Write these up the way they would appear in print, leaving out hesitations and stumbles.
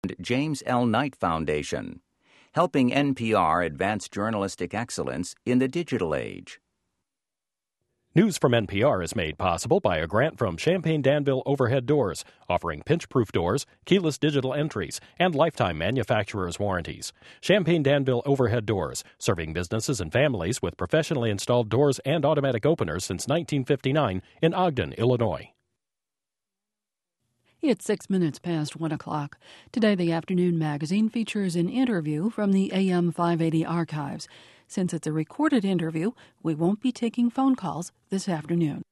James L. Knight Foundation, helping NPR advance journalistic excellence in the digital age. News from NPR is made possible by a grant from Champaign-Danville Overhead Doors, offering pinch-proof doors, keyless digital entries, and lifetime manufacturer's warranties. Champaign-Danville Overhead Doors, serving businesses and families with professionally installed doors and automatic openers since 1959 in Ogden, Illinois. It's 6 minutes past 1 o'clock. Today, the Afternoon Magazine features an interview from the AM 580 archives. Since it's a recorded interview, we won't be taking phone calls this afternoon.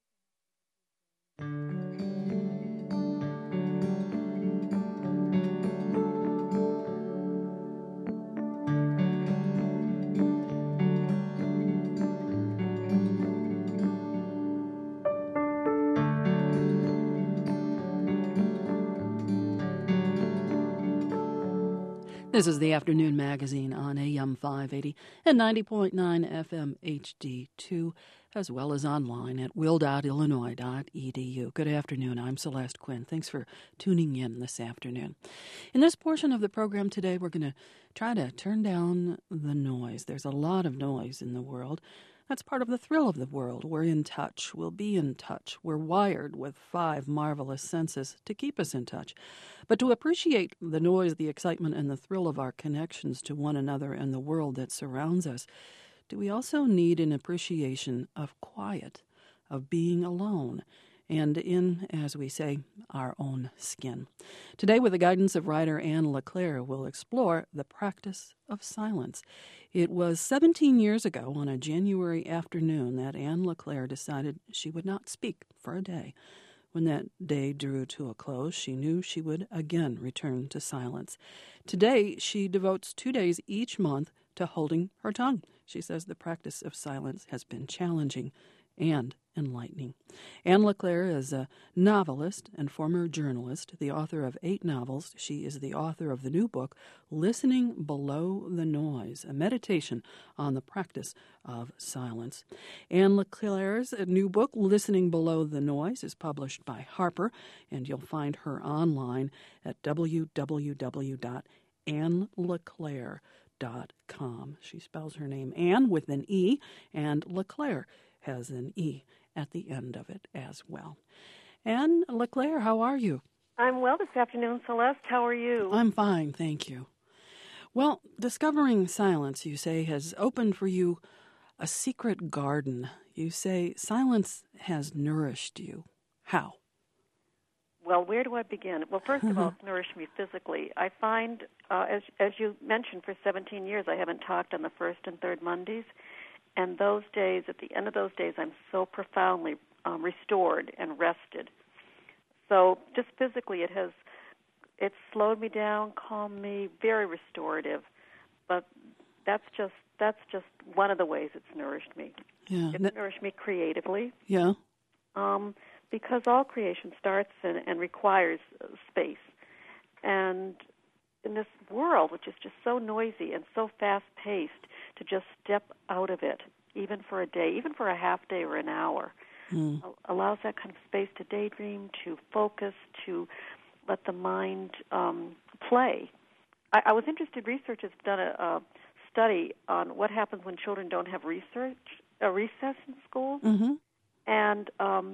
This is the Afternoon Magazine on AM 580 and 90.9 FM HD2, as well as online at will.illinois.edu. Good afternoon. I'm Celeste Quinn. Thanks for tuning in this afternoon. In this portion of the program today, we're going to try to turn down the noise. There's a lot of noise in the world. That's part of the thrill of the world. We're in touch. We'll be in touch. We're wired with 5 marvelous senses to keep us in touch. But to appreciate the noise, the excitement, and the thrill of our connections to one another and the world that surrounds us, do we also need an appreciation of quiet, of being alone, and in, as we say, our own skin? Today, with the guidance of writer Anne LeClaire, we'll explore the practice of silence. It was 17 years ago on a January afternoon that Anne LeClaire decided she would not speak for a day. When that day drew to a close, she knew she would again return to silence. Today, she devotes 2 days each month to holding her tongue. She says the practice of silence has been challenging and enlightening. Anne LeClaire is a novelist and former journalist, the author of 8 novels. She is the author of the new book, Listening Below the Noise, a meditation on the practice of silence. Anne LeClaire's new book, Listening Below the Noise, is published by Harper, and you'll find her online at www.anneleclaire.com. She spells her name Anne with an E, and LeClaire has an E at the end of it as well. Anne LeClaire, how are you? I'm well this afternoon, Celeste. How are you? I'm fine, thank you. Well, discovering silence, you say, has opened for you a secret garden. You say silence has nourished you. How? Well, where do I begin? Well, first of all, it's nourished me physically. I find, as you mentioned, for 17 years I haven't talked on the first and third Mondays. And those days, at the end of those days, I'm so profoundly restored and rested. So just physically, it's slowed me down, calmed me, very restorative. But that's just one of the ways it's nourished me. Yeah. It's nourished me creatively. Yeah. Because all creation starts and requires space. And in this world, which is just so noisy and so fast-paced, to just step out of it, even for a day, even for a half day or an hour, allows that kind of space to daydream, to focus, to let the mind play. I was interested, researchers have done a study on what happens when children don't have recess in school, and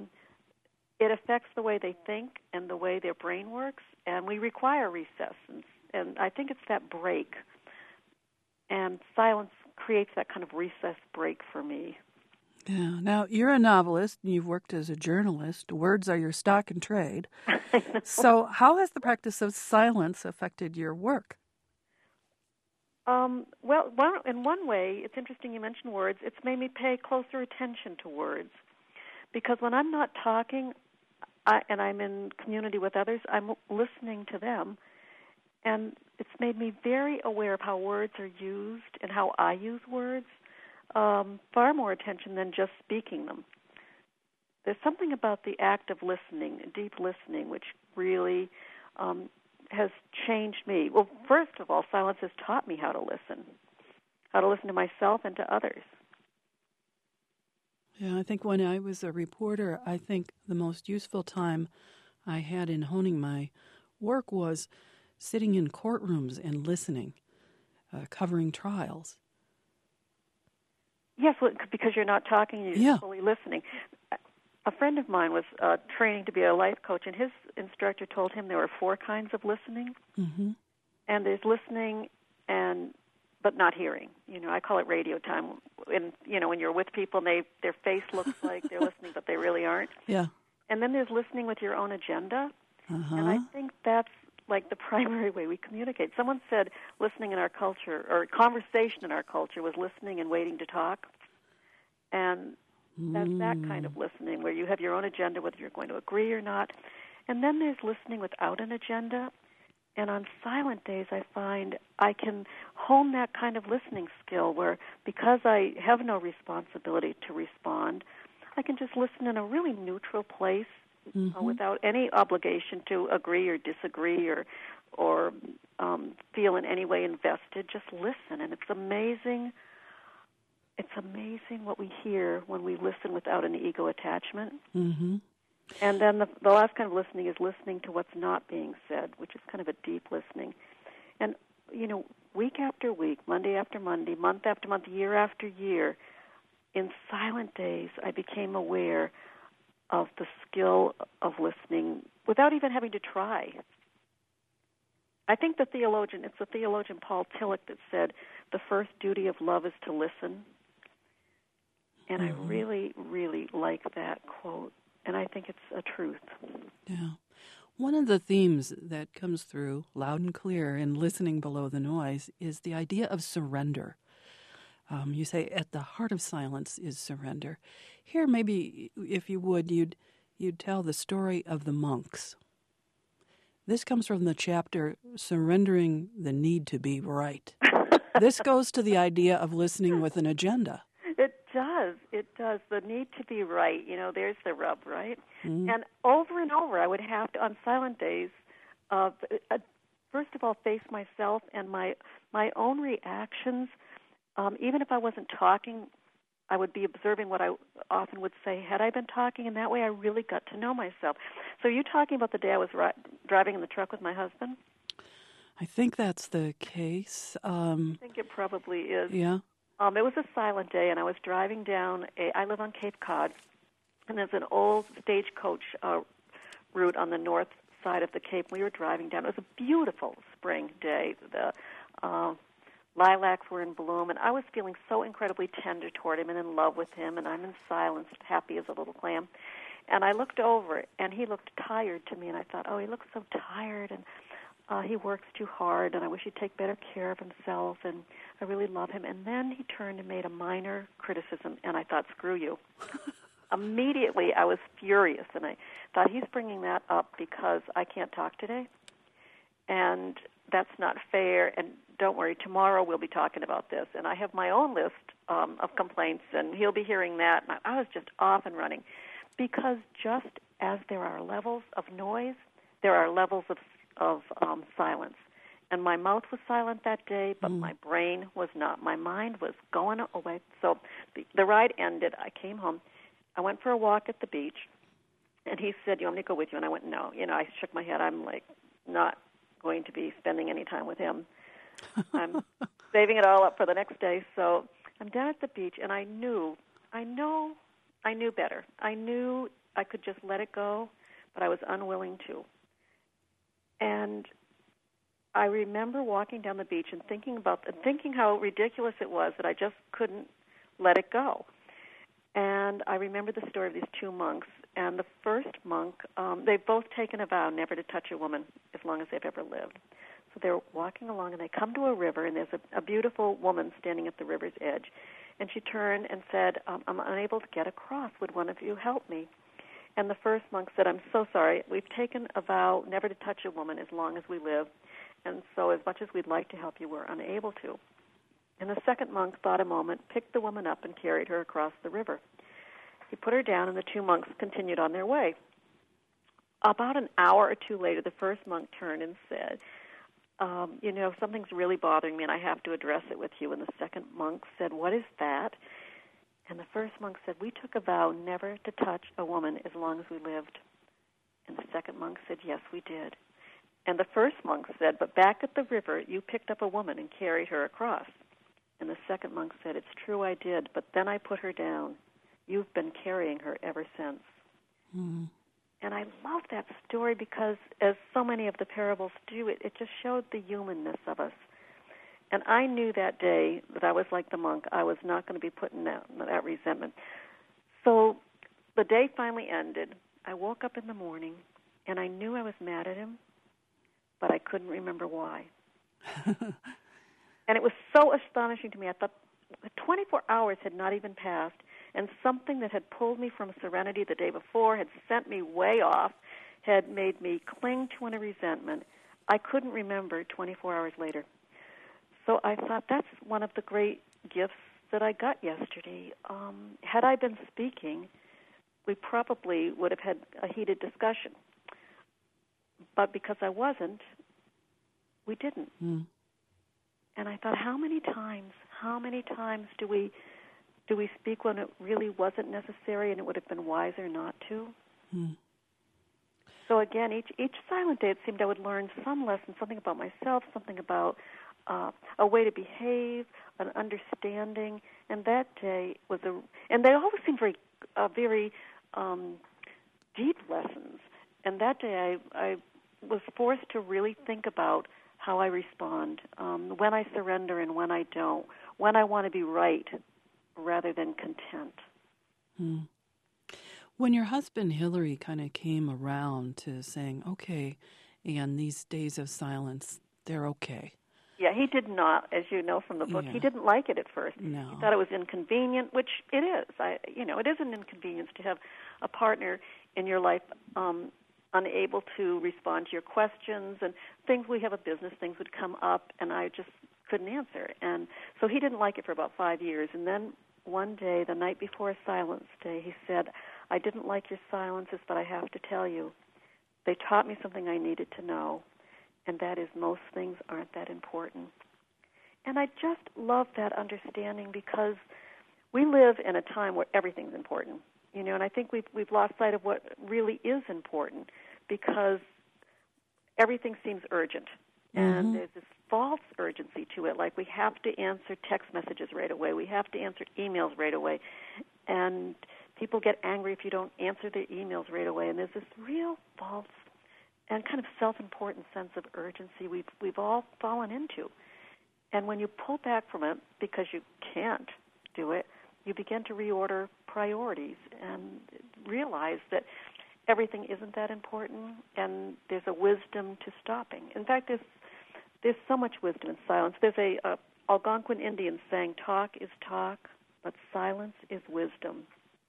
it affects the way they think and the way their brain works, and we require recess, and I think it's that break, and silence creates that kind of recess break for me. Yeah. Now, you're a novelist, and you've worked as a journalist. Words are your stock in trade. So how has the practice of silence affected your work? Well, in one way, it's interesting you mentioned words. It's made me pay closer attention to words, because when I'm not talking and I'm in community with others, I'm listening to them. And it's made me very aware of how words are used and how I use words, far more attention than just speaking them. There's something about the act of listening, deep listening, which really has changed me. Well, first of all, silence has taught me how to listen to myself and to others. Yeah, I think when I was a reporter, I think the most useful time I had in honing my work was sitting in courtrooms and listening, covering trials. Yes, because you're not talking, you're fully listening. A friend of mine was training to be a life coach, and his instructor told him there were 4 kinds of listening. Mm-hmm. And there's listening but not hearing. I call it radio time. And when you're with people and their face looks like they're listening, but they really aren't. Yeah. And then there's listening with your own agenda. Uh-huh. And I think that's like the primary way we communicate. Someone said listening in our culture, or conversation in our culture, was listening and waiting to talk. And that's that kind of listening where you have your own agenda, whether you're going to agree or not. And then there's listening without an agenda. And on silent days, I find I can hone that kind of listening skill where, because I have no responsibility to respond, I can just listen in a really neutral place without any obligation to agree or disagree or feel in any way invested. Just listen, and it's amazing. It's amazing what we hear when we listen without an ego attachment. Mm-hmm. And then the last kind of listening is listening to what's not being said, which is kind of a deep listening. And, week after week, Monday after Monday, month after month, year after year, in silent days, I became aware of the skill of listening without even having to try. I think it's the theologian Paul Tillich that said, the first duty of love is to listen. And I really, really like that quote. And I think it's a truth. Yeah. One of the themes that comes through loud and clear in Listening Below the Noise is the idea of surrender. You say at the heart of silence is surrender. Here, maybe, if you would, you'd tell the story of the monks. This comes from the chapter, Surrendering the Need to Be Right. This goes to the idea of listening with an agenda. It does. The need to be right, there's the rub, right? Mm-hmm. And over, I would have to, on silent days, first of all, face myself and my own reactions. Even if I wasn't talking, I would be observing what I often would say had I been talking, and that way I really got to know myself. So you're talking about the day I was driving in the truck with my husband? I think that's the case. I think it probably is. Yeah. It was a silent day, and I was driving down I live on Cape Cod, and there's an old stagecoach route on the north side of the Cape. We were driving down. It was a beautiful spring day. The lilacs were in bloom, and I was feeling so incredibly tender toward him and in love with him, and I'm in silence, happy as a little clam. And I looked over, and he looked tired to me, and I thought, oh, he looks so tired, and he works too hard, and I wish he'd take better care of himself, and I really love him. And then he turned and made a minor criticism, and I thought, screw you. Immediately, I was furious, and I thought, he's bringing that up because I can't talk today, and that's not fair, and don't worry, tomorrow we'll be talking about this. And I have my own list of complaints, and he'll be hearing that. And I was just off and running, because just as there are levels of noise, there are levels of silence. And my mouth was silent that day, but my brain was not. My mind was going away. So the ride ended. I came home. I went for a walk at the beach, and he said, you want me to go with you? And I went, no. I shook my head. I'm not going to be spending any time with him. I'm saving it all up for the next day. So I'm down at the beach, and I knew better. I knew I could just let it go, but I was unwilling to. And I remember walking down the beach and thinking how ridiculous it was that I just couldn't let it go. And I remember the story of these 2 monks. And the first monk, they've both taken a vow never to touch a woman as long as they've ever lived. So they're walking along, and they come to a river, and there's a beautiful woman standing at the river's edge. And she turned and said, I'm unable to get across. Would one of you help me? And the first monk said, I'm so sorry. We've taken a vow never to touch a woman as long as we live. And so as much as we'd like to help you, we're unable to. And the second monk thought a moment, picked the woman up, and carried her across the river. He put her down, and the 2 monks continued on their way. About an hour or 2 later, the first monk turned and said, something's really bothering me, and I have to address it with you. And the second monk said, what is that? And the first monk said, we took a vow never to touch a woman as long as we lived. And the second monk said, yes, we did. And the first monk said, "But back at the river, you picked up a woman and carried her across." And the second monk said, "It's true I did, but then I put her down. You've been carrying her ever since." Mm. And I love that story because, as so many of the parables do, it just showed the humanness of us. And I knew that day that I was like the monk. I was not going to be put in that resentment. So the day finally ended. I woke up in the morning, and I knew I was mad at him, but I couldn't remember why. And it was so astonishing to me. I thought 24 hours had not even passed, and something that had pulled me from serenity the day before had sent me way off, had made me cling to a resentment. I couldn't remember 24 hours later. So I thought that's one of the great gifts that I got yesterday. Had I been speaking, we probably would have had a heated discussion. But because I wasn't, we didn't. Mm. And I thought, how many times do we speak when it really wasn't necessary and it would have been wiser not to? Mm. So again, each silent day, it seemed I would learn some lesson, something about myself, something about a way to behave, an understanding. And that day was and they always seemed very deep lessons. And that day, I was forced to really think about how I respond, when I surrender and when I don't, when I want to be right rather than content. Hmm. When your husband, Hillary, kind of came around to saying, okay, and these days of silence, they're okay. Yeah, he did not, as you know from the book. Yeah. He didn't like it at first. No. He thought it was inconvenient, which it is. It is an inconvenience to have a partner in your life unable to respond to your questions and things. We have a business, things would come up, and I just couldn't answer. And so he didn't like it for about 5 years. And then one day, the night before a silence day, he said, "I didn't like your silences, but I have to tell you, they taught me something I needed to know, and that is most things aren't that important." And I just love that understanding because we live in a time where everything's important, and I think we've lost sight of what really is important because everything seems urgent. And there's this false urgency to it, like we have to answer text messages right away. We have to answer emails right away. And people get angry if you don't answer their emails right away. And there's this real false and kind of self-important sense of urgency we've all fallen into. And when you pull back from it because you can't do it, you begin to reorder priorities and realize that everything isn't that important, and there's a wisdom to stopping. In fact, there's so much wisdom in silence. There's a Algonquin Indian saying, "Talk is talk, but silence is wisdom."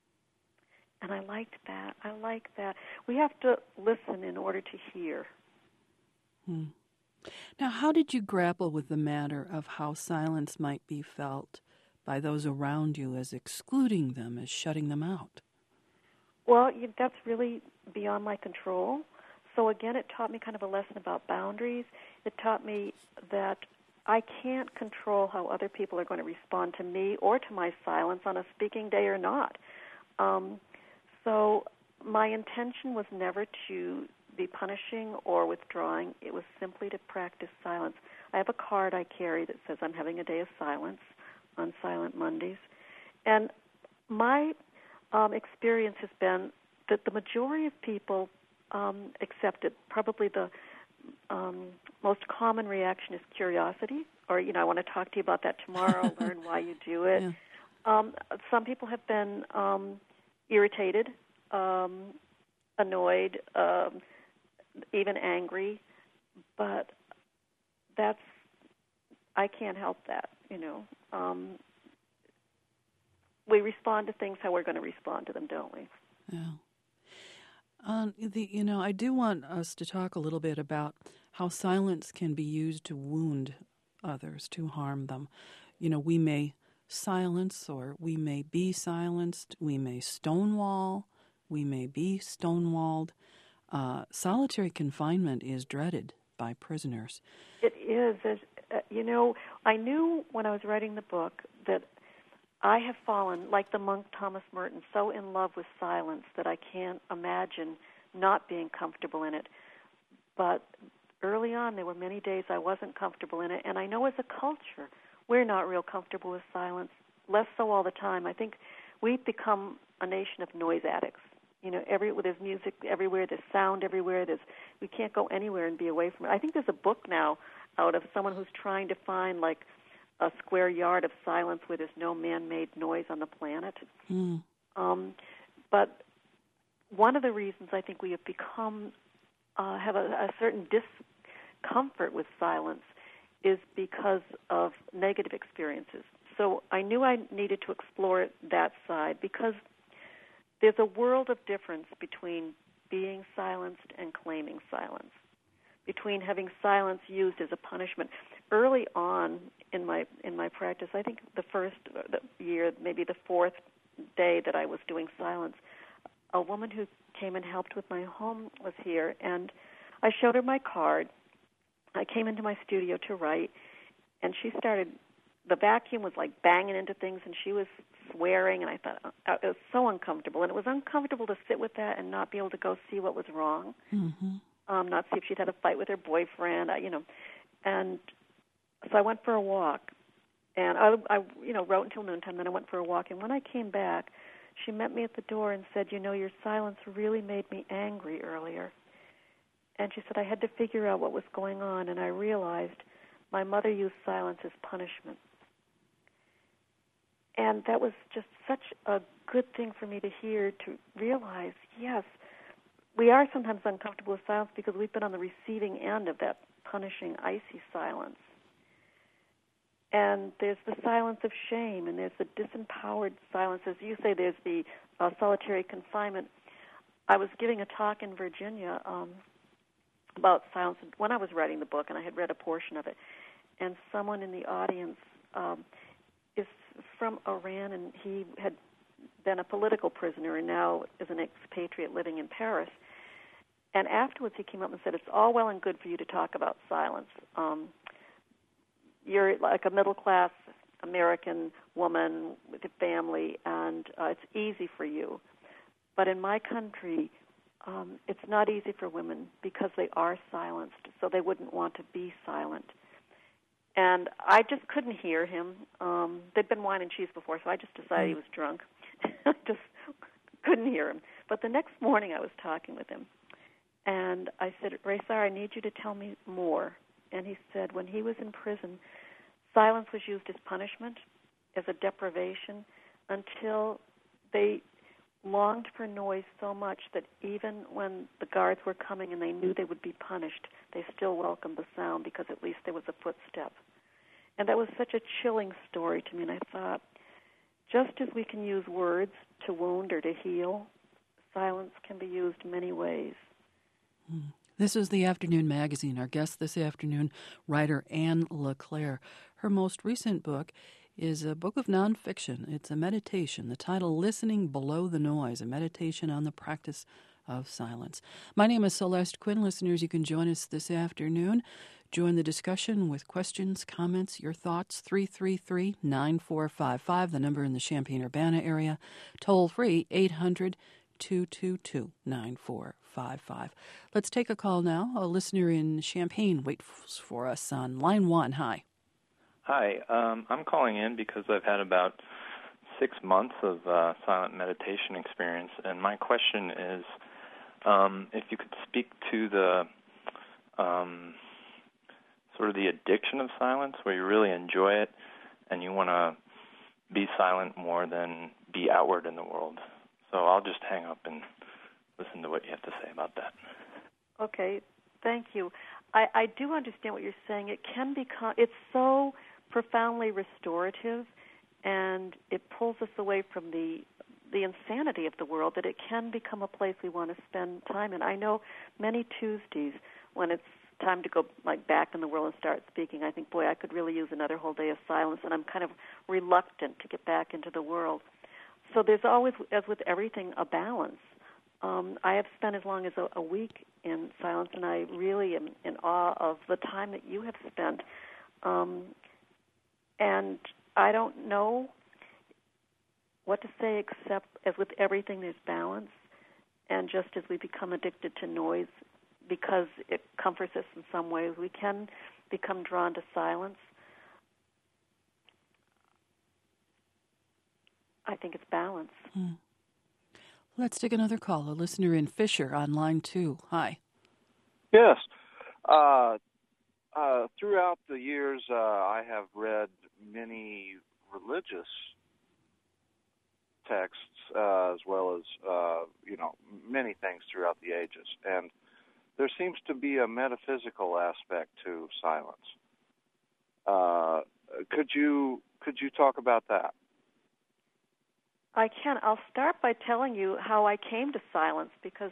And I liked that. I like that. We have to listen in order to hear. Hmm. Now, how did you grapple with the matter of how silence might be felt by those around you as excluding them, as shutting them out? Well, that's really beyond my control. So again, it taught me kind of a lesson about boundaries. It taught me that I can't control how other people are going to respond to me or to my silence on a speaking day or not. So my intention was never to be punishing or withdrawing. It was simply to practice silence. I have a card I carry that says I'm having a day of silence on Silent Mondays. And my experience has been that the majority of people accept it. Probably the most common reaction is curiosity, or, I want to talk to you about that tomorrow, learn why you do it. Yeah. Some people have been irritated, annoyed, even angry, but I can't help that, we respond to things how we're going to respond to them, don't we? Yeah. I do want us to talk a little bit about how silence can be used to wound others, to harm them. We may silence, or we may be silenced. We may stonewall. We may be stonewalled. Solitary confinement is dreaded by prisoners. It is. I knew when I was writing the book that I have fallen, like the monk Thomas Merton, so in love with silence that I can't imagine not being comfortable in it. But early on, there were many days I wasn't comfortable in it. And I know as a culture, we're not real comfortable with silence, less so all the time. I think we've become a nation of noise addicts. You know, there's music everywhere, there's sound everywhere, we can't go anywhere and be away from it. I think there's a book now out of someone who's trying to find, like, a square yard of silence where there's no man-made noise on the planet. Mm. But one of the reasons I think we have become, have a certain discomfort with silence is because of negative experiences. So I knew I needed to explore that side because there's a world of difference between being silenced and claiming silence, between having silence used as a punishment. Early on in my practice, I think the year, maybe the fourth day that I was doing silence, a woman who came and helped with my home was here, and I showed her my card. I came into my studio to write, and she started, the vacuum was like banging into things, and she was swearing, and I thought it was so uncomfortable. And it was uncomfortable to sit with that and not be able to go see what was wrong, not see if she'd had a fight with her boyfriend, And so I went for a walk, and I wrote until noontime, then I went for a walk. And when I came back, she met me at the door and said, your silence really made me angry earlier. And she said, I had to figure out what was going on, and I realized my mother used silence as punishment. And that was just such a good thing for me to hear, to realize, yes, we are sometimes uncomfortable with silence because we've been on the receiving end of that punishing, icy silence. And there's the silence of shame, and there's the disempowered silence. As you say, there's the solitary confinement. I was giving a talk in Virginia about silence when I was writing the book, and I had read a portion of it. And someone in the audience is from Iran, and he had been a political prisoner and now is an expatriate living in Paris. And afterwards he came up and said, it's all well and good for you to talk about silence. You're like a middle-class American woman with a family, and it's easy for you. But in my country, it's not easy for women because they are silenced, so they wouldn't want to be silent. And I just couldn't hear him. There'd been wine and cheese before, so I just decided he was drunk. I just couldn't hear him. But the next morning I was talking with him, and I said, Raysar, I need you to tell me more. And he said when he was in prison, silence was used as punishment, as a deprivation, until they longed for noise so much that even when the guards were coming and they knew they would be punished, they still welcomed the sound because at least there was a footstep. And that was such a chilling story to me, and I thought, just as we can use words to wound or to heal, silence can be used many ways. This is the Afternoon Magazine. Our guest this afternoon, writer Ann LeClaire. Her most recent book is a book of nonfiction. It's a meditation. The title, Listening Below the Noise, a meditation on the practice of silence. My name is Celeste Quinn. Listeners, you can join us this afternoon. Join the discussion with questions, comments, your thoughts, 333-9455, the number in the Champaign-Urbana area. Toll free, 800-222-9455. Let's take a call now. A listener in Champaign waits for us on line 1. Hi. Hi. I'm calling in because I've had about 6 months of silent meditation experience, and my question is if you could speak to the sort of the addiction of silence, where you really enjoy it and you want to be silent more than be outward in the world. So I'll just hang up and listen to what you have to say about that. Okay, thank you. I do understand what you're saying. It can become, it's so profoundly restorative, and it pulls us away from the insanity of the world that it can become a place we want to spend time in. I know many Tuesdays when it's time to go back in the world and start speaking, I think, boy, I could really use another whole day of silence, and I'm kind of reluctant to get back into the world. So there's always, as with everything, a balance. I have spent as long as a week in silence, and I really am in awe of the time that you have spent. And I don't know what to say except, as with everything, there's balance. And just as we become addicted to noise, because it comforts us in some ways. We can become drawn to silence. I think it's balance. Let's take another call. A listener in Fisher on line 2. Hi. Yes. Throughout the years, I have read many religious texts as well as, many things throughout the ages. And there seems to be a metaphysical aspect to silence. Could you talk about that? I can. I'll start by telling you how I came to silence, because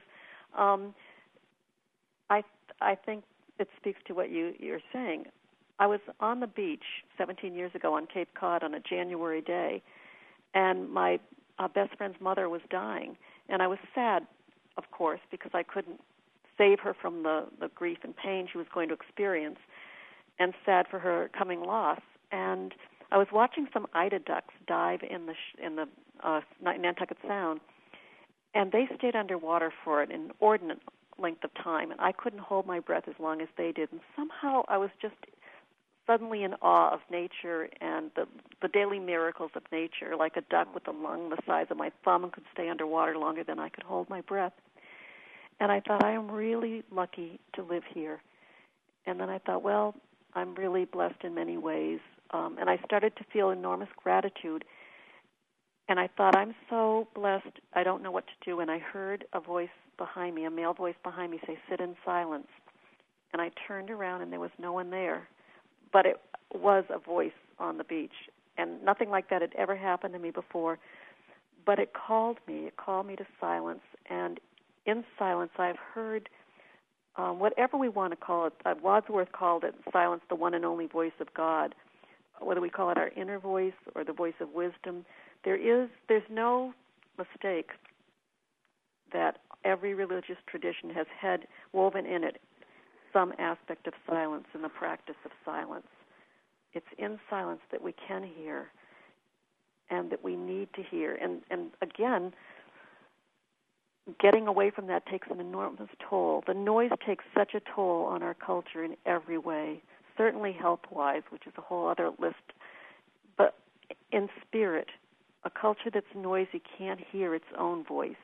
I think it speaks to what you're saying. I was on the beach 17 years ago on Cape Cod on a January day, and my best friend's mother was dying. And I was sad, of course, because I couldn't save her from the grief and pain she was going to experience, and sad for her coming loss. And I was watching some eider ducks dive in the Nantucket Sound, and they stayed underwater for an inordinate length of time, and I couldn't hold my breath as long as they did. And somehow I was just suddenly in awe of nature and the daily miracles of nature, like a duck with a lung the size of my thumb and could stay underwater longer than I could hold my breath. And I thought, I am really lucky to live here. And then I thought, well, I'm really blessed in many ways. And I started to feel enormous gratitude. And I thought, I'm so blessed, I don't know what to do. And I heard a voice behind me, a male voice behind me, say, sit in silence. And I turned around, and there was no one there. But it was a voice on the beach. And nothing like that had ever happened to me before. But it called me to silence. And in silence, I've heard whatever we want to call it. Wadsworth called it silence, the one and only voice of God. Whether we call it our inner voice or the voice of wisdom, there's no mistake that every religious tradition has had woven in it some aspect of silence and the practice of silence. It's in silence that we can hear and that we need to hear. And again, getting away from that takes an enormous toll. The noise takes such a toll on our culture in every way, certainly health-wise, which is a whole other list. But in spirit, a culture that's noisy can't hear its own voice.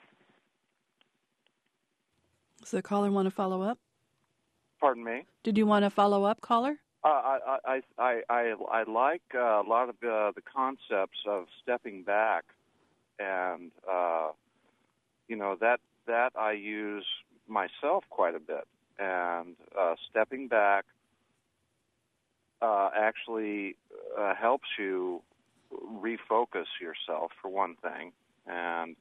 Does the caller want to follow up? Pardon me? Did you want to follow up, caller? I like a lot of the concepts of stepping back, and that I use myself quite a bit. And stepping back actually helps you refocus yourself, for one thing. And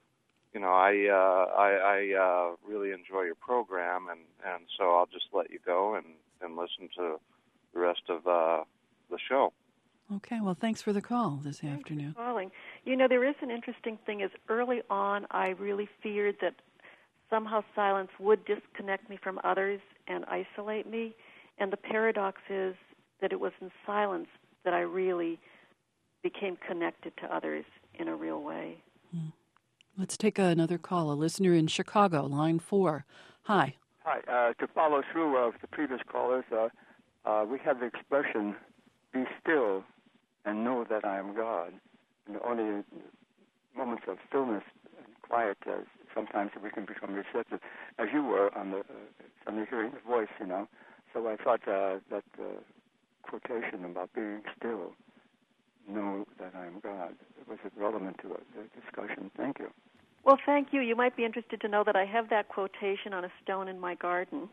I really enjoy your program, and so I'll just let you go and listen to the rest of the show. Okay, well, thanks for the call this afternoon. Thanks for calling. There is an interesting thing is early on I really feared that somehow silence would disconnect me from others and isolate me. And the paradox is that it was in silence that I really became connected to others in a real way. Let's take another call. A listener in Chicago, line 4. Hi. Hi. To follow through of the previous callers, we have the expression, be still and know that I am God. And only moments of stillness and quiet, sometimes we can become receptive, as you were on suddenly hearing the voice, So I thought that quotation about being still, know that I am God, was relevant to the discussion. Thank you. Well, thank you. You might be interested to know that I have that quotation on a stone in my garden.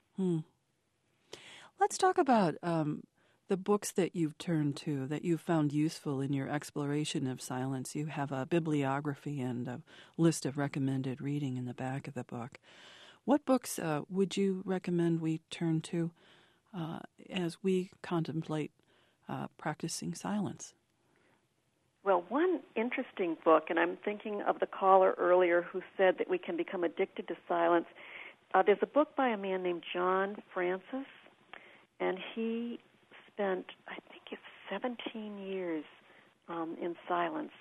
Let's talk about the books that you've turned to, that you've found useful in your exploration of silence. You have a bibliography and a list of recommended reading in the back of the book. What books would you recommend we turn to as we contemplate practicing silence? Well, one interesting book, and I'm thinking of the caller earlier who said that we can become addicted to silence. There's a book by a man named John Francis, and he spent, I think it's 17 years in silence,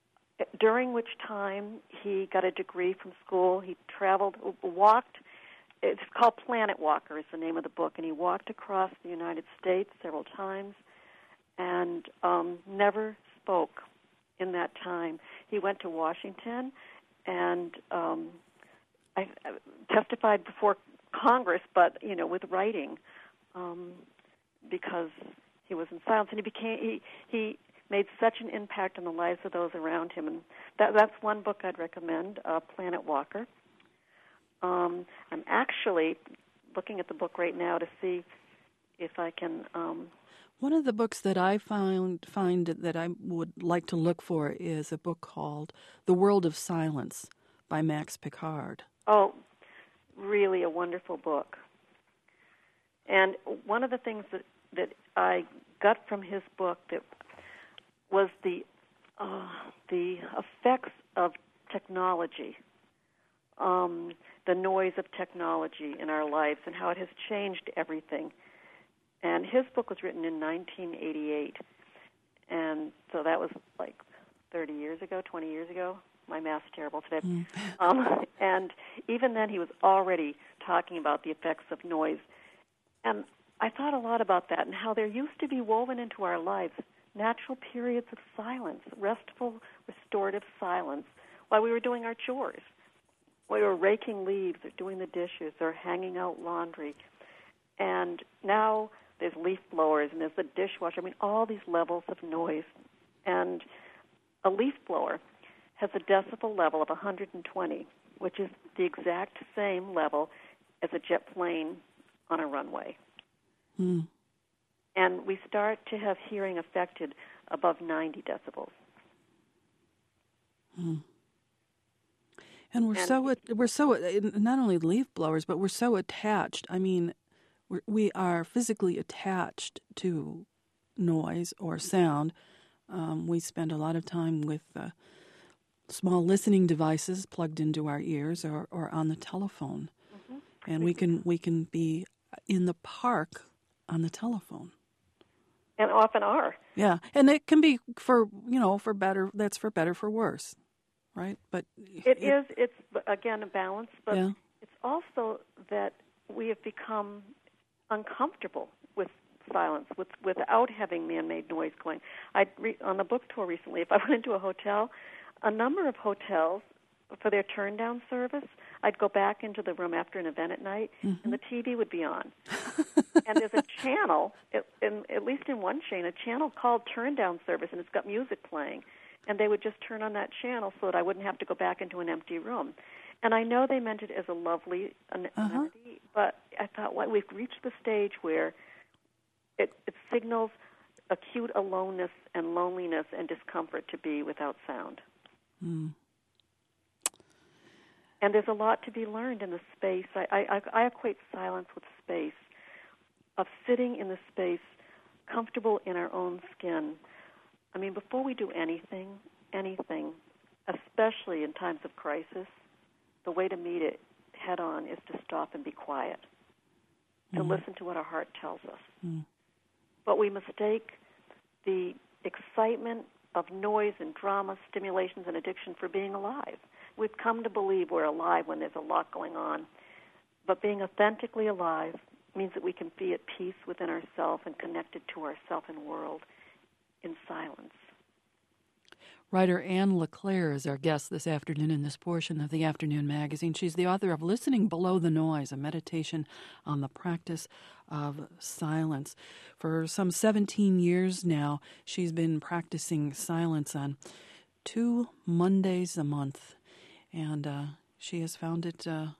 during which time he got a degree from school. He walked it's called Planet Walker is the name of the book, and he walked across the United States several times and never spoke in that time. He went to Washington and I testified before Congress, but with writing, because he was in silence, and he made such an impact on the lives of those around him, and that's one book I'd recommend, Planet Walker. I'm actually looking at the book right now to see if I can. One of the books that I find that I would like to look for is a book called The World of Silence by Max Picard. Oh, really a wonderful book. And one of the things that I got from his book that was the effects of technology, the noise of technology in our lives and how it has changed everything. And his book was written in 1988, and so that was like 30 years ago, 20 years ago. My math's terrible today. And even then he was already talking about the effects of noise. And I thought a lot about that and how there used to be woven into our lives natural periods of silence, restful, restorative silence, while we were doing our chores. We were raking leaves or doing the dishes or hanging out laundry. And now there's leaf blowers and there's the dishwasher. I mean, all these levels of noise. And a leaf blower has a decibel level of 120, which is the exact same level as a jet plane on a runway. Mm. And we start to have hearing affected above 90 decibels. Mm. And we're so not only leaf blowers, but we're so attached. I mean, we are physically attached to noise or sound. We spend a lot of time with small listening devices plugged into our ears or on the telephone. Mm-hmm. And we can be in the park on the telephone. And often are. Yeah, and it can be for better. That's for better, for worse, right? But it's again a balance. But yeah. It's also that we have become uncomfortable with silence, without having man-made noise going. On the book tour recently, if I went into a hotel, a number of hotels for their turn-down service, I'd go back into the room after an event at night, mm-hmm. and the TV would be on. And there's a channel, at least in one chain, a channel called turn-down service, and it's got music playing. And they would just turn on that channel so that I wouldn't have to go back into an empty room. And I know they meant it as a lovely amenity, but I thought, well, we've reached the stage where it signals acute aloneness and loneliness and discomfort to be without sound. Mm. And there's a lot to be learned in the space. I equate silence with space, of sitting in the space, comfortable in our own skin. I mean, before we do anything, especially in times of crisis, the way to meet it head-on is to stop and be quiet, to listen to what our heart tells us. Mm. But we mistake the excitement of noise and drama, stimulations, and addiction for being alive. We've come to believe we're alive when there's a lot going on. But being authentically alive means that we can be at peace within ourselves and connected to ourself and world in silence. Writer Anne LeClaire is our guest this afternoon in this portion of the Afternoon Magazine. She's the author of Listening Below the Noise, a meditation on the practice of silence. For some 17 years now, she's been practicing silence on 2 Mondays a month. And she has found it a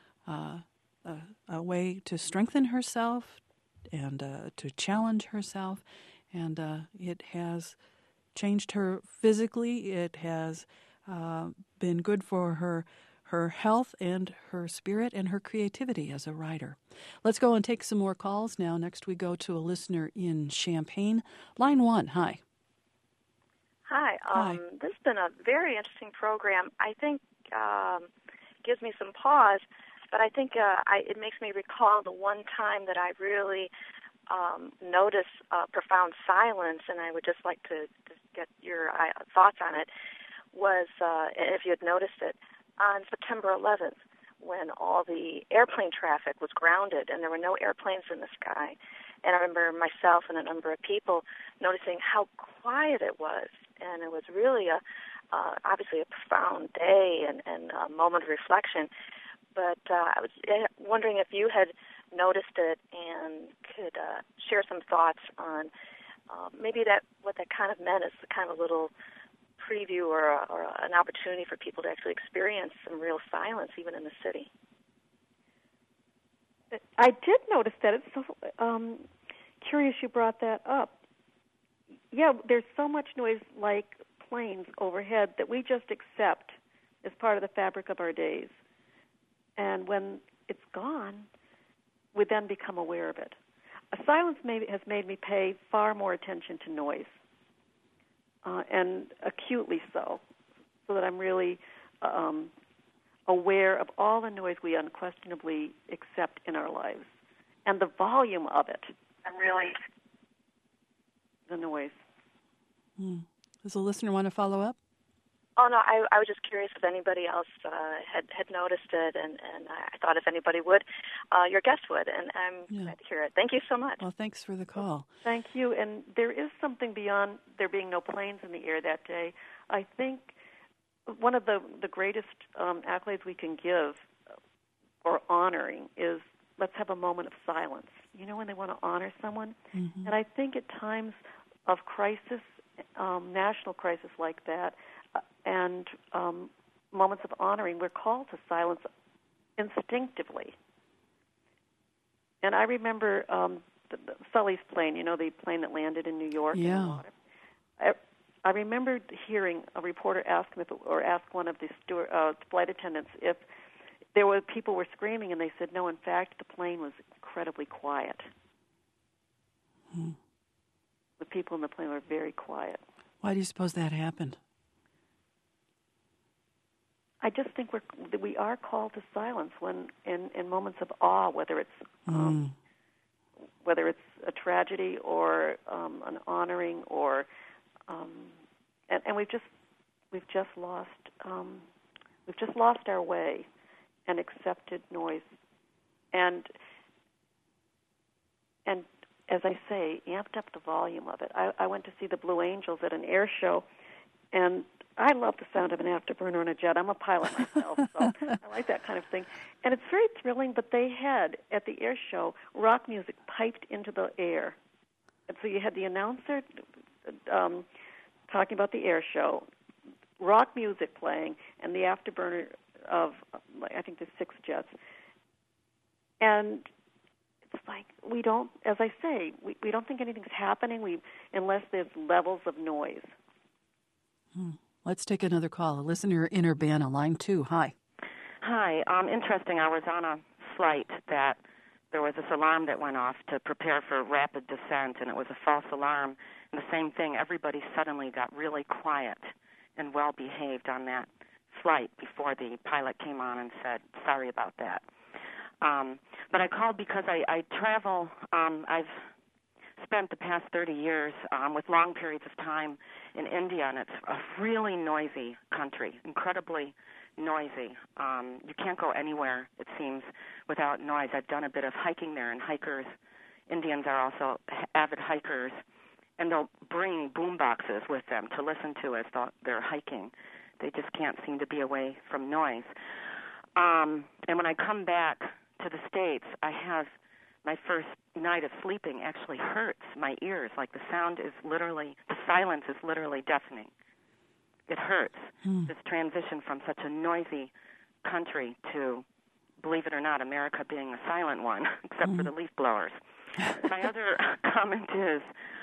way to strengthen herself and to challenge herself. And it has changed her physically. It has been good for her health and her spirit and her creativity as a writer. Let's go and take some more calls now. Next we go to a listener in Champaign. Line 1, hi. Hi. This has been a very interesting program. I think gives me some pause, but I think it makes me recall the one time that I really noticed profound silence, and I would just like to get your thoughts on it, was, if you had noticed it, on September 11th, when all the airplane traffic was grounded and there were no airplanes in the sky. And I remember myself and a number of people noticing how quiet it was. And it was really obviously a profound day and a moment of reflection. But I was wondering if you had noticed it and could share some thoughts on maybe what that kind of meant as a kind of little preview or an opportunity for people to actually experience some real silence even in the city. I did notice that. It's so curious you brought that up. Yeah, there's so much noise like planes overhead that we just accept as part of the fabric of our days. And when it's gone, we then become aware of it. Silence has made me pay far more attention to noise, and acutely so that I'm really aware of all the noise we unquestionably accept in our lives and the volume of it. And really, the noise. Does a listener want to follow up? Oh, no, I was just curious if anybody else had noticed it, and I thought if anybody would, your guest would, and I'm glad to hear it. Thank you so much. Well, thanks for the call. Thank you, and there is something beyond there being no planes in the air that day. I think one of the greatest accolades we can give or honoring is let's have a moment of silence. You know, when they want to honor someone? Mm-hmm. And I think at times of crisis, national crisis like that, and moments of honoring, we're called to silence instinctively. And I remember Sully's plane, you know, the plane that landed in New York. Yeah. In the water. I remember hearing a reporter ask him ask one of the flight attendants if there were people were screaming, and they said, no, in fact, the plane was incredibly quiet. The people in the plane were very quiet. Why do you suppose that happened? I just think we are called to silence when in moments of awe, whether it's a tragedy or an honoring or and we've just lost our way and accepted noise and as I say, amped up the volume of it. I went to see the Blue Angels at an air show, and I love the sound of an afterburner on a jet. I'm a pilot myself, so I like that kind of thing. And it's very thrilling, but they had, at the air show, rock music piped into the air. And so you had the announcer talking about the air show, rock music playing, and the afterburner of, I think there's 6 jets. And it's like we don't, as I say, we don't think anything's happening unless there's levels of noise. Let's take another call. A listener in Urbana, line 2. Hi. Hi. Interesting. I was on a flight that there was this alarm that went off to prepare for rapid descent, and it was a false alarm. And the same thing, everybody suddenly got really quiet and well-behaved on that flight before the pilot came on and said, sorry about that. But I called because I travel. I've spent the past 30 years with long periods of time in India, and it's a really noisy country, incredibly noisy. You can't go anywhere, it seems, without noise. I've done a bit of hiking there, and Indians are also avid hikers, and they'll bring boom boxes with them to listen to as they're hiking. They just can't seem to be away from noise. And when I come back to the States, I have my first night of sleeping actually hurts my ears. Like the silence is literally deafening. It hurts, this transition from such a noisy country to, believe it or not, America being a silent one, except for the leaf blowers. My other comment is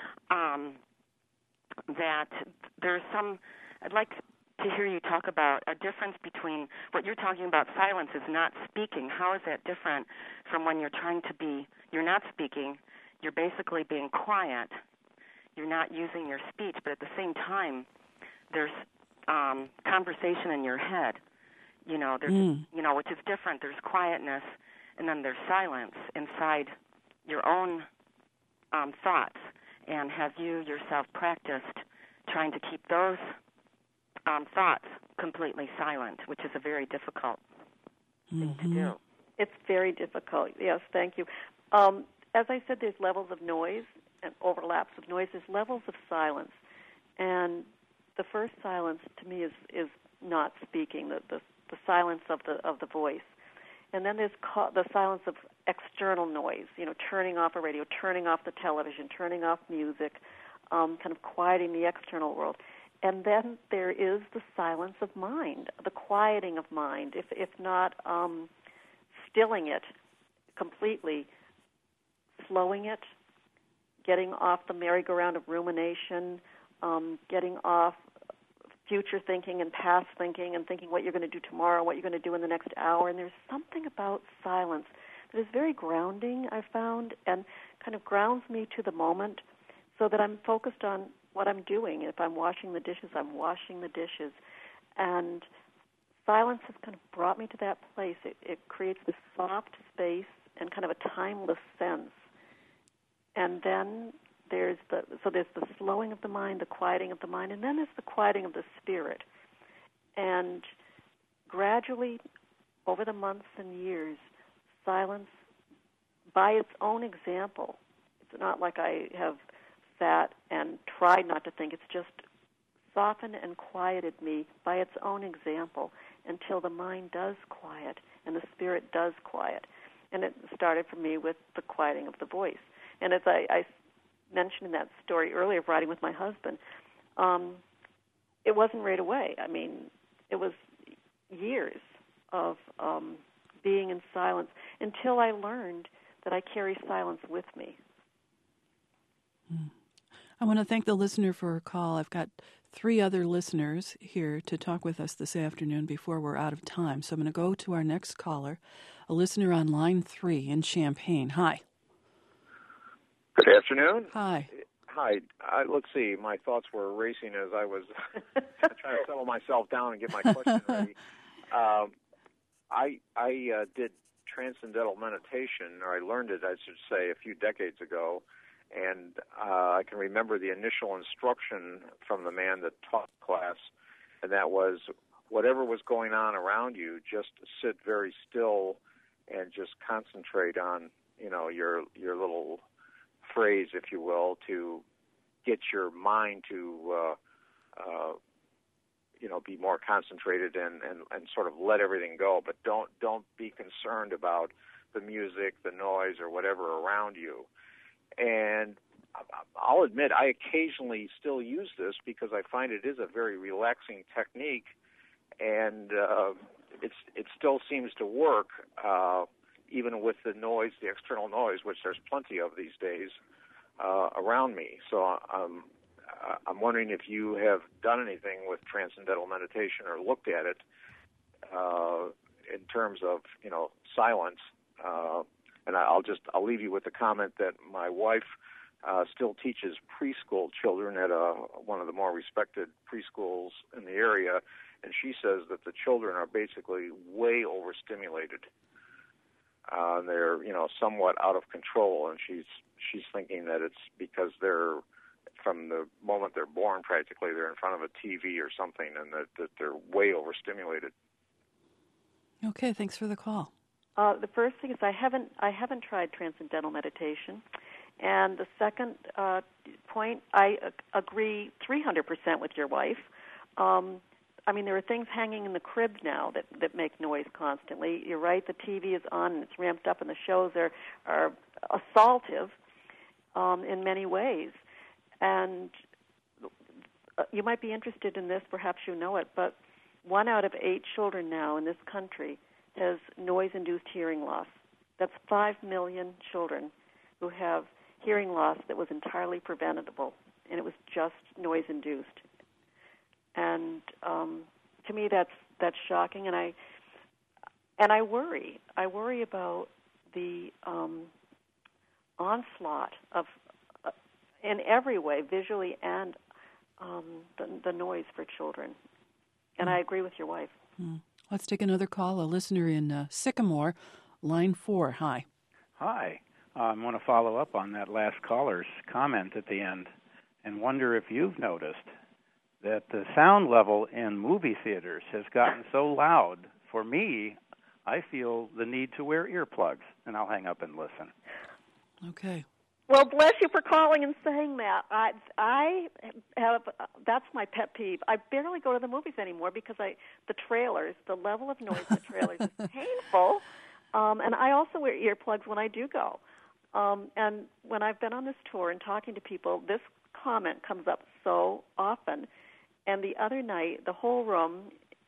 that there's I'd like to hear you talk about a difference between what you're talking about, silence is not speaking. How is that different from when you're you're not speaking, you're basically being quiet, you're not using your speech, but at the same time, there's conversation in your head, which is different. There's quietness, and then there's silence inside your own thoughts. And have you yourself practiced trying to keep those thoughts completely silent, which is a very difficult thing to do. It's very difficult. Yes, thank you. As I said, there's levels of noise and overlaps of noise. There's levels of silence, and the first silence to me is not speaking. The silence of the voice, and then there's the silence of external noise. Turning off a radio, turning off the television, turning off music, kind of quieting the external world. And then there is the silence of mind, the quieting of mind, if not stilling it completely, slowing it, getting off the merry-go-round of rumination, getting off future thinking and past thinking and thinking what you're going to do tomorrow, what you're going to do in the next hour. And there's something about silence that is very grounding, I've found, and kind of grounds me to the moment so that I'm focused on what I'm doing. If I'm washing the dishes, I'm washing the dishes. And silence has kind of brought me to that place. It creates this soft space and kind of a timeless sense. And then there's the slowing of the mind, the quieting of the mind, and then there's the quieting of the spirit. And gradually, over the months and years, silence, by its own example, it's not like I have sat and tried not to think. It's just softened and quieted me by its own example until the mind does quiet and the spirit does quiet. And it started for me with the quieting of the voice. And as I mentioned in that story earlier of riding with my husband, it wasn't right away. I mean, it was years of being in silence until I learned that I carry silence with me. I want to thank the listener for her call. I've got 3 other listeners here to talk with us this afternoon before we're out of time. So I'm going to go to our next caller, a listener on line 3 in Champaign. Hi. Good afternoon. Hi. Hi. Let's see. My thoughts were racing as I was trying to settle myself down and get my question ready. I did transcendental meditation, or I learned it, I should say, a few decades ago. And I can remember the initial instruction from the man that taught class, and that was whatever was going on around you, just sit very still and just concentrate on, your little phrase, if you will, to get your mind to, be more concentrated and sort of let everything go. But don't be concerned about the music, the noise, or whatever around you. And I'll admit I occasionally still use this because I find it is a very relaxing technique, and it still seems to work, even with the noise, the external noise, which there's plenty of these days around me. So I'm wondering if you have done anything with transcendental meditation or looked at it in terms of, silence. And I'll leave you with the comment that my wife still teaches preschool children at one of the more respected preschools in the area, and she says that the children are basically way overstimulated. They're somewhat out of control, and she's thinking that it's because they're, from the moment they're born, practically they're in front of a TV or something, and that they're way overstimulated. Okay, thanks for the call. The first thing is I haven't tried transcendental meditation, and the second point, I agree 300% with your wife. There are things hanging in the crib now that make noise constantly. You're right, the TV is on and it's ramped up, and the shows are assaultive in many ways. And you might be interested in this, perhaps you know it, but 1 out of 8 children now in this country has noise-induced hearing loss. That's 5 million children who have hearing loss that was entirely preventable, and it was just noise-induced. And to me, that's shocking, and I worry. I worry about the onslaught of, in every way, visually and the noise for children. And I agree with your wife. Let's take another call. A listener in Sycamore, line 4. Hi. Hi. I want to follow up on that last caller's comment at the end and wonder if you've noticed that the sound level in movie theaters has gotten so loud. For me, I feel the need to wear earplugs, and I'll hang up and listen. Okay. Well, bless you for calling and saying that. I have that's my pet peeve. I barely go to the movies anymore because the level of noise in the trailers is painful. And I also wear earplugs when I do go. And when I've been on this tour and talking to people, this comment comes up so often. And the other night, the whole room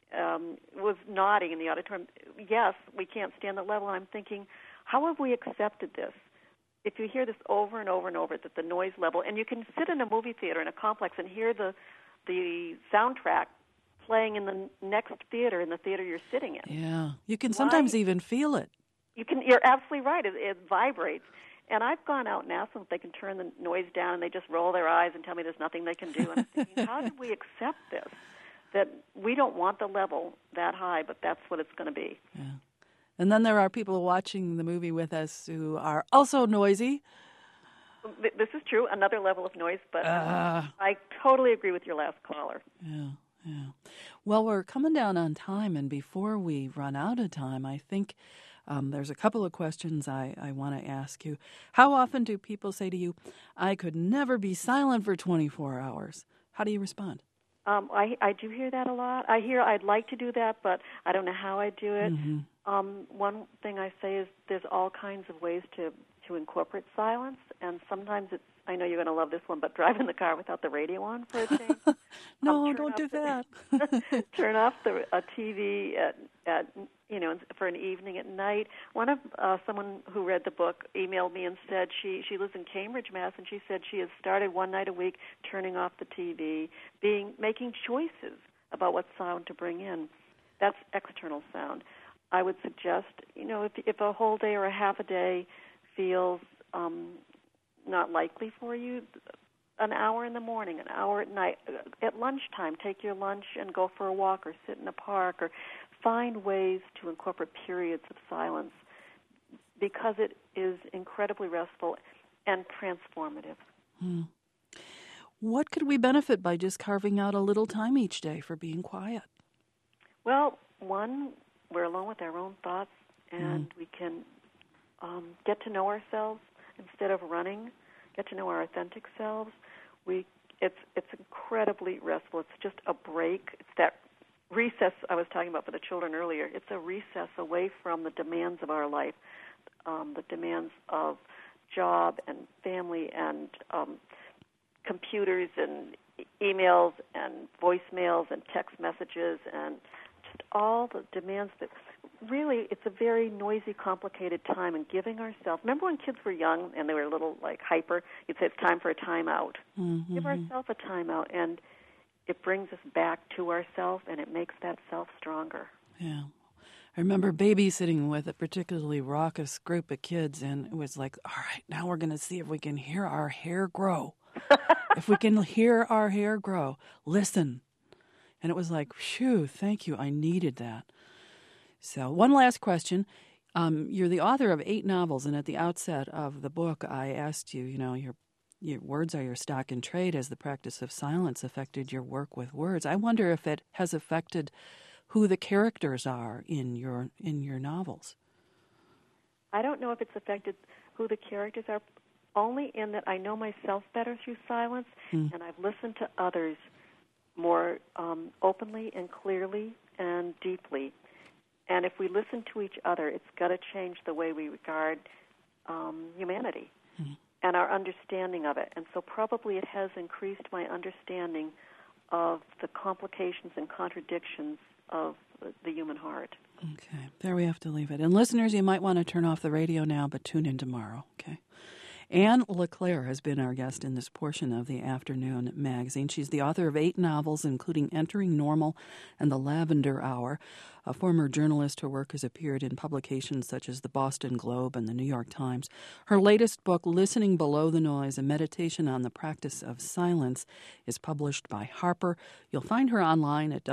was nodding in the auditorium. Yes, we can't stand the level. And I'm thinking, how have we accepted this? If you hear this over and over and over, that the noise level, and you can sit in a movie theater in a complex and hear the soundtrack playing in the next theater, in the theater you're sitting in. Yeah, you can sometimes even feel it. You're absolutely right. It vibrates. And I've gone out and asked them if they can turn the noise down, and they just roll their eyes and tell me there's nothing they can do. And I'm thinking, how did we accept this? That we don't want the level that high, but that's what it's going to be. Yeah. And then there are people watching the movie with us who are also noisy. This is true, another level of noise, but I totally agree with your last caller. Yeah. Well, we're coming down on time, and before we run out of time, I think there's a couple of questions I want to ask you. How often do people say to you, I could never be silent for 24 hours? How do you respond? I do hear that a lot. I hear I'd like to do that, but I don't know how I do it. Mm-hmm. One thing I say is there's all kinds of ways to incorporate silence, and sometimes it's, I know you're going to love this one, but drive in the car without the radio on for a change. No, don't do that. Turn off a TV at for an evening at night. One of someone who read the book emailed me and said she lives in Cambridge, Mass, and she said she has started one night a week turning off the TV, making choices about what sound to bring in. That's external sound. I would suggest, if a whole day or a half a day feels not likely for you, an hour in the morning, an hour at night. At lunchtime, take your lunch and go for a walk or sit in a park or find ways to incorporate periods of silence because it is incredibly restful and transformative. What could we benefit by just carving out a little time each day for being quiet? Well, one, we're alone with our own thoughts, and we can get to know ourselves instead of running, get to know our authentic selves. It's incredibly restful. It's just a break. It's that recess I was talking about for the children earlier. It's a recess away from the demands of our life, the demands of job and family and computers and emails and voicemails and text messages and just all the demands that really, it's a very noisy, complicated time, and giving ourselves. Remember when kids were young and they were a little like you'd say it's time for a timeout. Mm-hmm. Give ourselves a timeout, and it brings us back to ourselves, and it makes that self stronger. Yeah. I remember babysitting with a particularly raucous group of kids, and it was like, all right, now we're going to see if we can hear our hair grow. If we can hear our hair grow, listen. And it was like, phew, thank you. I needed that. So one last question. You're the author of 8 novels, and at the outset of the book, I asked you, your words are your stock in trade. Has the practice of silence affected your work with words? I wonder if it has affected who the characters are in your novels. I don't know if it's affected who the characters are, only in that I know myself better through silence, and I've listened to others more openly and clearly and deeply. And if we listen to each other, it's got to change the way we regard humanity and our understanding of it. And so probably it has increased my understanding of the complications and contradictions of the human heart. Okay, there we have to leave it. And listeners, you might want to turn off the radio now, but tune in tomorrow, okay? Anne LeClaire has been our guest in this portion of the Afternoon magazine. She's the author of 8 novels, including Entering Normal and The Lavender Hour. A former journalist, her work has appeared in publications such as the Boston Globe and the New York Times. Her leclaire book, Listening Below the Noise, A Meditation on the Practice of Silence, is published by Harper. You'll find her online at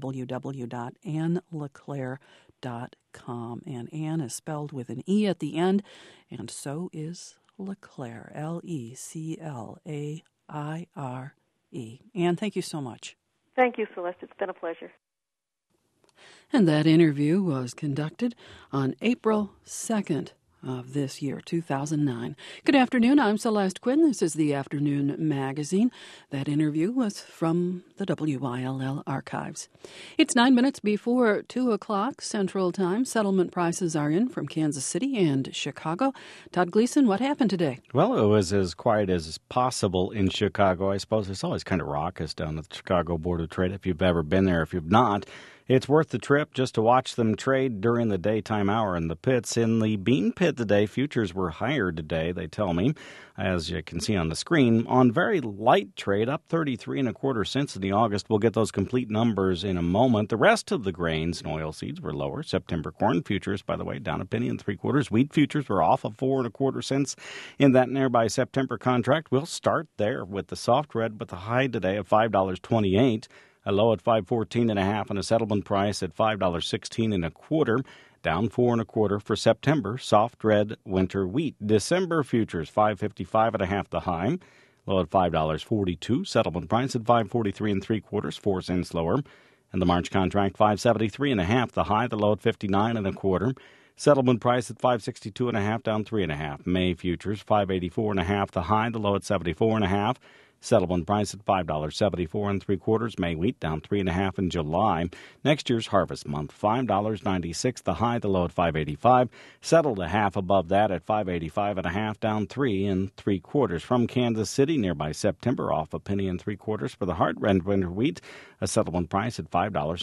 www.anneleclaire.com. And Anne is spelled with an E at the end, and so is LeClaire, Leclaire. Anne, thank you so much. Thank you, Celeste. It's been a pleasure. And that interview was conducted on April 2nd of this year, 2009. Good afternoon, I'm Celeste Quinn. This is the Afternoon Magazine. That interview was from the WILL archives. It's 9 minutes before 2 o'clock Central Time. Settlement prices are in from Kansas City and Chicago. Todd Gleason, what happened today? Well, it was as quiet as possible in Chicago, I suppose. It's always kind of raucous down at the Chicago Board of Trade if you've ever been there. If you've not, it's worth the trip just to watch them trade during the daytime hour in the pits. In the bean pit today, futures were higher today, they tell me, as you can see on the screen. On very light trade, up 33 1/4 cents in the August. We'll get those complete numbers in a moment. The rest of the grains and oilseeds were lower. September corn futures, by the way, down 1 3/4. Wheat futures were off of 4 1/4 cents in that nearby September contract. We'll start there with the soft red with the high today of $5.28. A low at $5.14 1/2 and a settlement price at $5.16 1/4, down 4 1/4 for September soft red winter wheat. December futures $5.55 1/2 the high, low at $5.42. Settlement price at $5.43 3/4, 4 cents lower. And the March contract $5.73 1/2 the high, the low at $59 1/4. Settlement price at $5.62 1/2, down 3 1/2. May futures $5.84 1/2 the high, the low at $74 1/2. Settlement price at $5.74 3/4. May wheat down 3 1/2 in July. Next year's harvest month, $5.96 the high, the low at $5.85. Settled a half above that at $5.85 1/2, down 3 3/4. From Kansas City, nearby September, off 1 3/4 for the hard red winter wheat. A settlement price at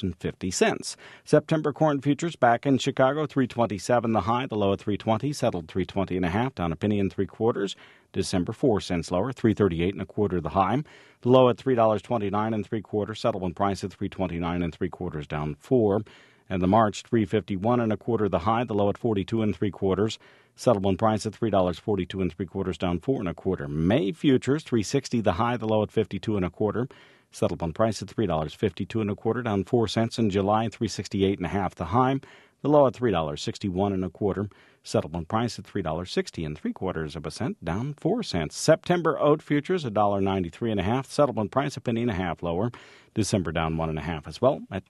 $5.50. September corn futures back in Chicago, $3.27 the high, the low at $3.20. Settled $3.20 1/2, down 1 3/4. December 4 cents lower, $3.38 1/4 the high, the low at $3.29 3/4. Settlement price at $3.29 3/4, down 4. And the March $3.51 1/4 the high, the low at $42 3/4. Settlement price at $3.42 3/4, down 4 1/4. May futures $3.60 the high, the low at $52 1/4. Settlement price at $3.52 1/4, down 4 cents. In July $3.68 1/2 the high, the low at $3.61 1/4. Settlement price at $3.60 3/4 cent, down 4 cents. September oat futures $1.93 1/2. Settlement price a penny and a half lower. December down 1 1/2 as well at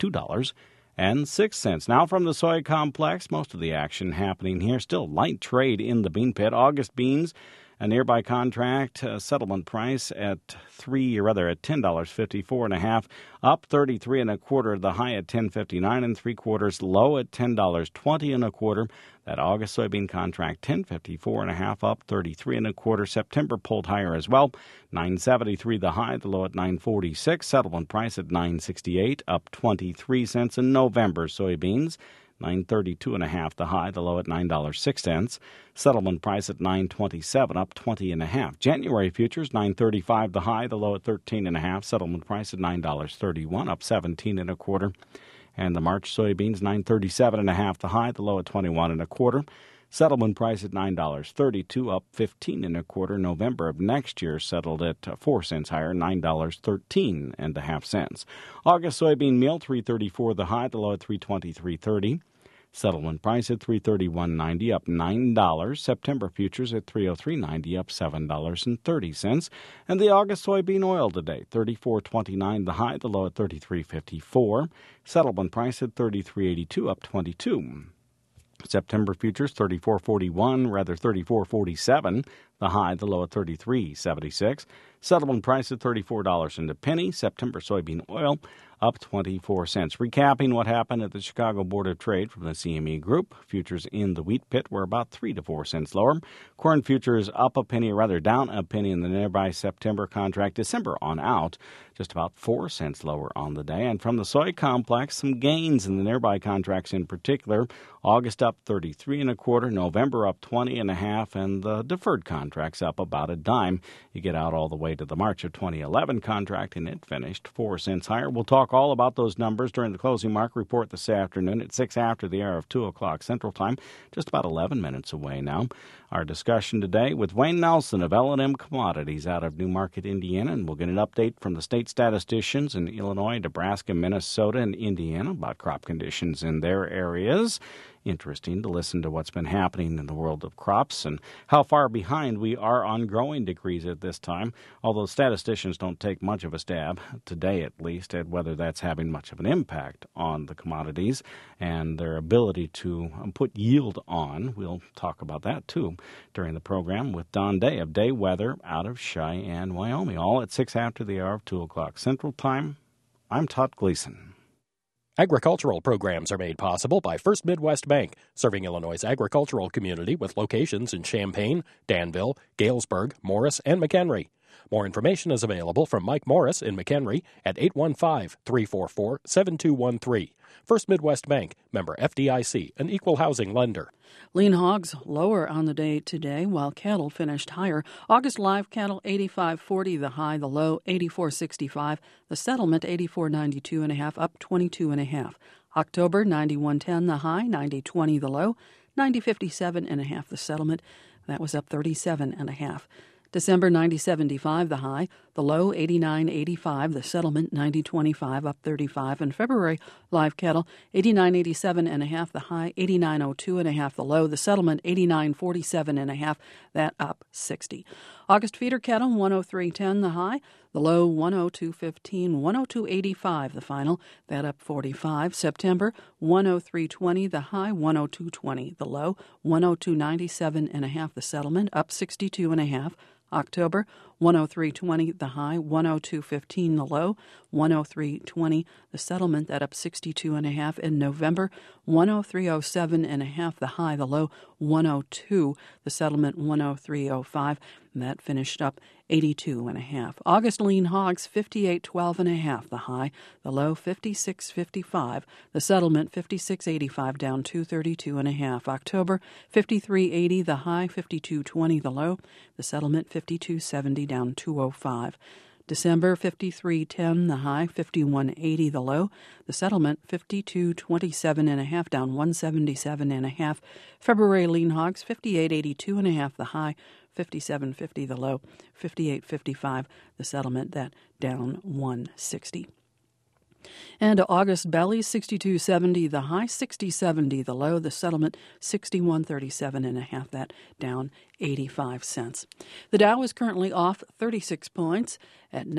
$2.06. Now from the soy complex, most of the action happening here. Still light trade in the bean pit. August beans, a nearby contract settlement price at $10.54 1/2, up 33 1/4. The high at $10.59 3/4, low at $10.20 1/4. That August soybean contract $10.54 1/2, up 33 1/4. September pulled higher as well. $9.73 the high, the low at $9.46. Settlement price at $9.68, up 23 cents. In November soybeans, $9.32 1/2 the high, the low at $9.06. Settlement price at $9.27, up 20 1/2. January futures $9.35 the high, the low at $13 1/2. Settlement price at $9.31, up 17 1/4. And the March soybeans $9.37 1/2 the high, the low at $21 1/4. Settlement price at $9.32, up 15 1/4. November of next year settled at 4 cents higher, $9.13 1/2. August soybean meal $3.34 the high, the low at $3.23.30. Settlement price at $3.31.90, up $9. September futures at $3.03.90, up $7.30. And the August soybean oil today, $34.29 the high, the low at $33.54. Settlement price at $33.82, up 22. September futures $34.47 the high, the low at $33.76. Settlement price at $34 and a penny. September soybean oil up 24 cents. Recapping what happened at the Chicago Board of Trade from the CME Group. Futures in the wheat pit were about 3 to 4 cents lower. Corn futures up a penny, or rather down a penny in the nearby September contract. December on out, just about 4 cents lower on the day. And from the soy complex, some gains in the nearby contracts in particular. August up 33 1/4, November up 20 1/2, and the deferred contracts up about a dime. You get out all the way to the March of 2011 contract, and it finished 4 cents higher. We'll talk all about those numbers during the closing market report this afternoon at 6 after the hour of 2 o'clock Central Time, just about 11 minutes away now. Our discussion today with Wayne Nelson of L&M Commodities out of Newmarket, Indiana, and we'll get an update from the state statisticians in Illinois, Nebraska, Minnesota, and Indiana about crop conditions in their areas. interesting to listen to what's been happening in the world of crops and how far behind we are on growing degrees at this time, although statisticians don't take much of a stab, today at least, at whether that's having much of an impact on the commodities and their ability to put yield on. We'll talk about that, too, during the program with Don Day of Day Weather out of Cheyenne, Wyoming, all at 6 after the hour of 2 o'clock Central Time. I'm Todd Gleason. Agricultural programs are made possible by First Midwest Bank, serving Illinois' agricultural community with locations in Champaign, Danville, Galesburg, Morris, and McHenry. More information is available from Mike Morris in McHenry at 815-344-7213. First Midwest Bank, member FDIC, an equal housing lender. Lean hogs lower on the day today, while cattle finished higher. August live cattle 85.40 the high, the low 84.65. The settlement 84.92.5, up 22.5. October 91.10 the high, 90.20 the low, 90.57.5 the settlement. That was up 37.5. December 90.75 the high, the low 89.85, the settlement 90.25, up 35, and February live cattle 89.87.5 the high, 89.02.5 the low, the settlement 89.47.5, that up 60. August feeder cattle 103.10 the high, the low 102.15, 102.85 the final, that up 45. September 103.20 the high, 102.20 the low, 102.97.5 the settlement, up 62.5. October 103.20 the high, 102.15 the low, 103.20 the settlement, that up 62.5. In November 103.07.5 the high, the low 102, the settlement 103.05, and that finished up 82.5. August lean hogs 58.12.5 the high, the low 56.55, the settlement 56.85, down 232.5. October 53.80 the high, 52.20 the low, the settlement 52.70, down 2.05. December 53.10 the high, 51.80 the low, the settlement 52.27.5, down 177.5. February lean hogs 58.82.5 the high, 57.50 the low, 58.55 the settlement, that down 160. And August bellies 62.70 the high, 60.70 the low, the settlement 61.37.5, that down 85 cents. The Dow is currently off 36 points at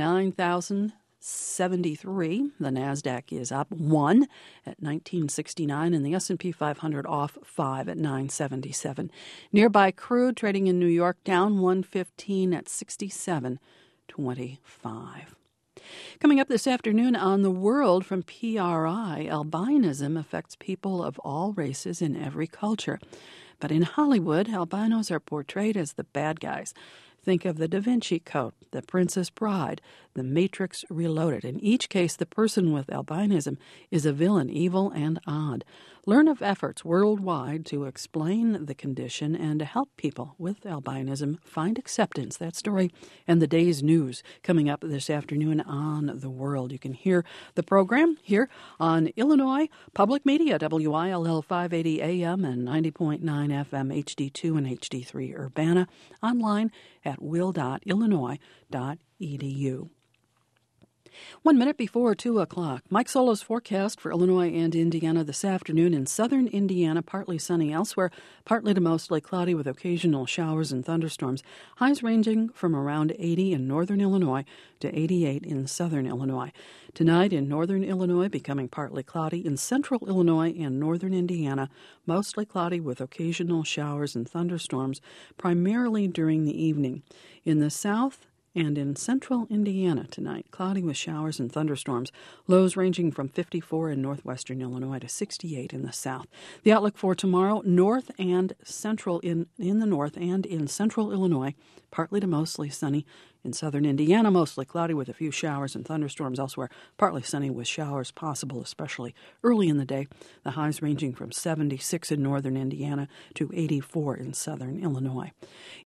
9,073. The Nasdaq is up 1 at 1969, and the S&P 500 off 5 at 977. Nearby crude trading in New York down 115 at 67.25. Coming up this afternoon on The World from PRI, albinism affects people of all races in every culture. But in Hollywood, albinos are portrayed as the bad guys. Think of The Da Vinci Code, The Princess Bride, The Matrix Reloaded. In each case, the person with albinism is a villain, evil and odd. Learn of efforts worldwide to explain the condition and to help people with albinism find acceptance. That story and the day's news coming up this afternoon on The World. You can hear the program here on Illinois Public Media, WILL 580 AM and 90.9 FM HD2 and HD3 Urbana, online at will.illinois.edu. 1 minute before 2 o'clock. Mike Solo's forecast for Illinois and Indiana this afternoon. In southern Indiana, partly sunny. Elsewhere, partly to mostly cloudy with occasional showers and thunderstorms. Highs ranging from around 80 in northern Illinois to 88 in southern Illinois. Tonight in northern Illinois, becoming partly cloudy. In central Illinois and northern Indiana, mostly cloudy with occasional showers and thunderstorms, primarily during the evening. In the south and in central Indiana tonight, cloudy with showers and thunderstorms, lows ranging from 54 in northwestern Illinois to 68 in the south. The outlook for tomorrow, north and central in the north and in central Illinois, partly to mostly sunny. In southern Indiana, mostly cloudy with a few showers and thunderstorms. Elsewhere, partly sunny with showers possible, especially early in the day. The highs ranging from 76 in northern Indiana to 84 in southern Illinois.